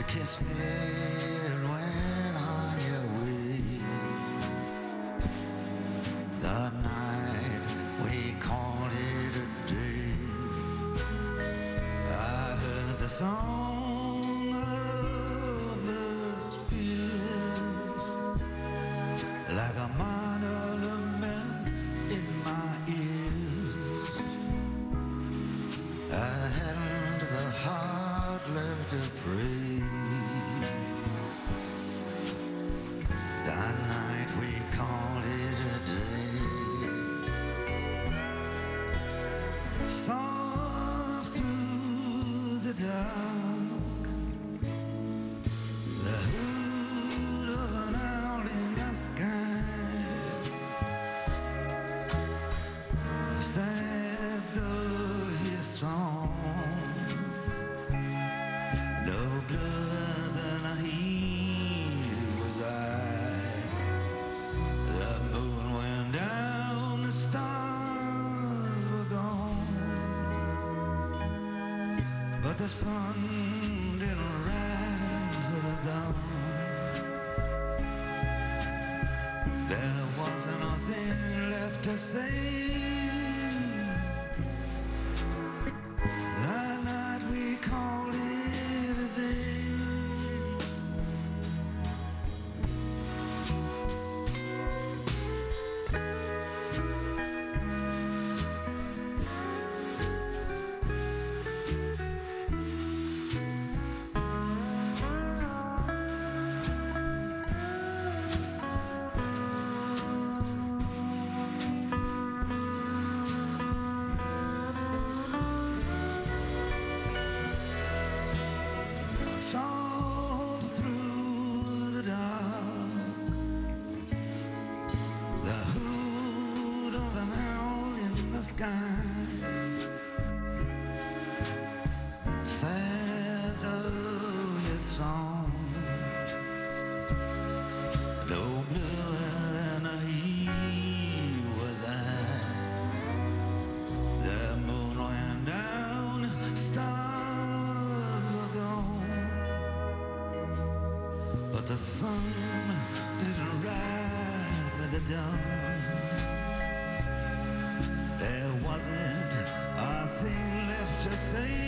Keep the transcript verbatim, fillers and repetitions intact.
kiss me and went on your way. The night we called it a day. I heard the song of the spheres like a minor lament in my ears. I hadn't the heart left to pray. That night we called it a day. Soft through the dark, the hoot of an owl in the sky, sad though his song, no bluer than he was I. The moon went down, the stars were gone, but the sun didn't rise with the dawn. There wasn't nothing left to say. That night we called it a day. Soft through the dark, the hoot of an owl in the sky, sad though his song, no bluer than he was I. The moon went down, stars were gone, but the sun didn't rise with the dawn. There wasn't a thing left to say.